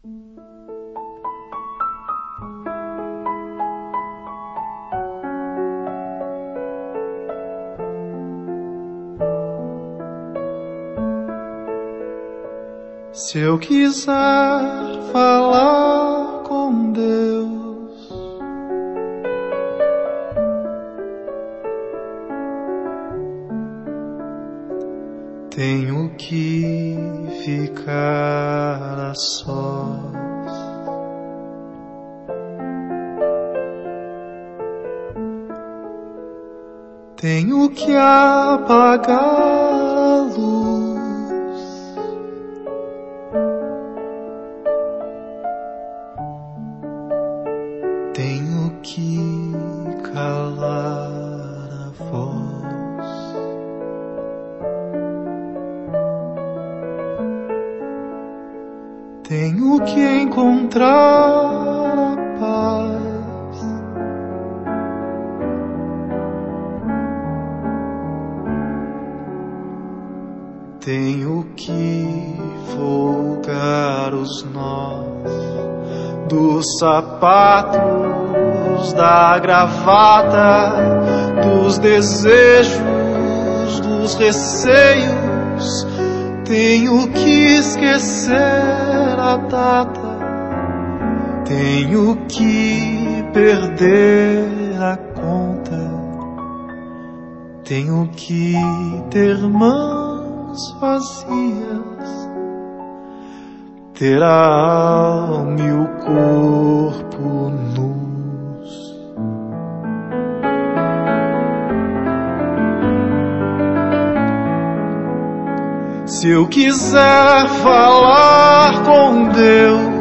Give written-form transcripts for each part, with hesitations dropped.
Se eu quiser falar com Deus, tenho que ficar a sós. Tenho que apagar a luz. Tenho que calar a voz. Tenho que encontrar a paz. Tenho que folgar os nós dos sapatos, da gravata, dos desejos, dos receios. Tenho que esquecer a data. Tenho que perder a conta. Tenho que ter mãos vazias, ter a alma e o corpo nus. Se eu quiser falar com Deus,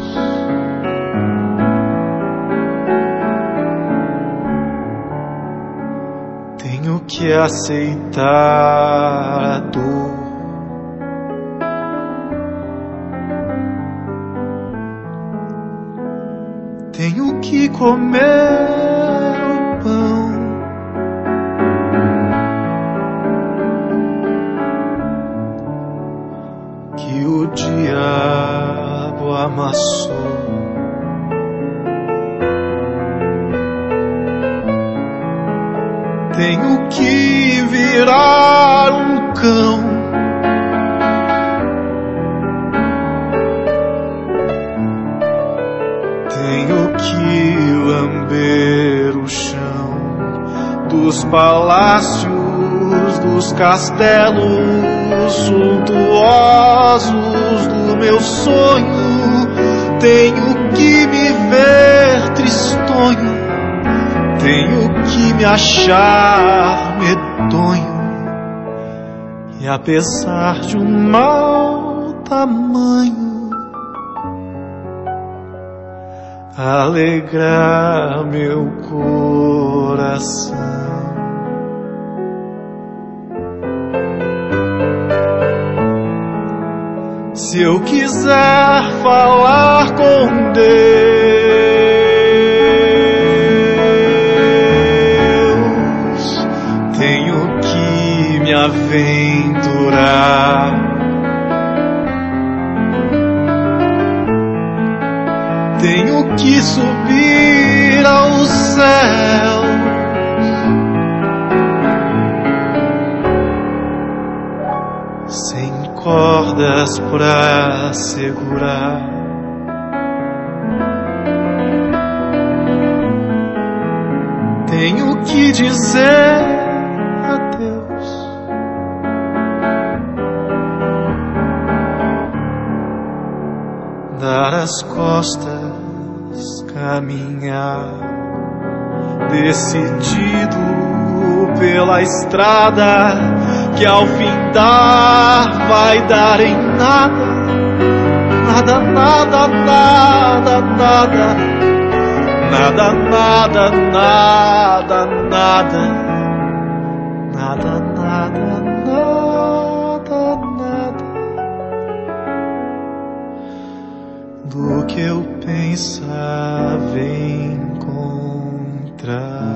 tenho que aceitar a dor. Tenho que comer o pão. Que o diabo amassou. Tenho que virar um cão. Tenho que lamber o chão dos palácios, dos castelos suntuosos do meu sonho. Tenho que me ver tristonho. Tenho que me achar medonho. E apesar de um mau tamanho, alegrar meu coração. Se eu quiser falar com Deus, tenho que me aventurar. Tenho que subir ao céu. Sem cordas pra segurar. Tenho que dizer adeus. Dar as costas, caminhar, decidido pela estrada que ao findar vai dar em nada, nada, nada, nada, nada, nada, nada, nada, nada, nada, nada, nada, nada do que eu pensava encontrar.